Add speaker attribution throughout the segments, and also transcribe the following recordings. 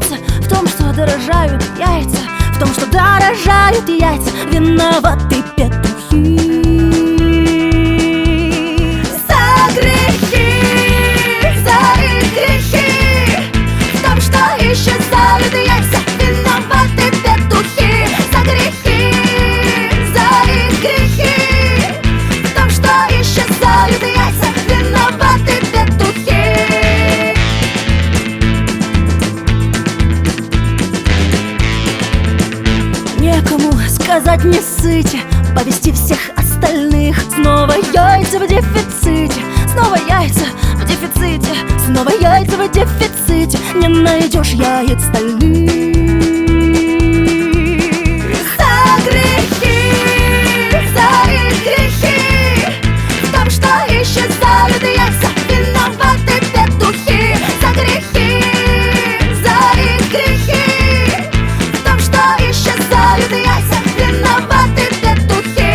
Speaker 1: яйца, в том, что дорожают яйца, в том, что дорожают яйца, виноваты петухи. За грехи, за их грехи, в том, что исчезают яйца, виноваты петухи. За грехи, за их грехи, в том, что исчезают яйца, виноваты петухи. Некому сказать не сыте, повести всех остальных. Снова яйца в дефиците, снова яйца в дефиците, снова яйца в дефиците. Не найдешь яиц стальных. За грехи, за их грехи, в том, что исчезают яйца, виноваты петухи. За грехи, за их грехи, в том, что исчезают яйца, виноваты петухи.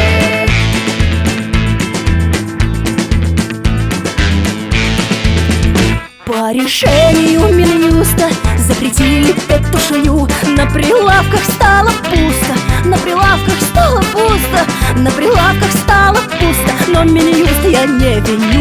Speaker 1: По решению Минюста запретили петушью. На прилавках стало пусто, на прилавках стало пусто, на прилавках стало пусто. Но Минюст я не виню.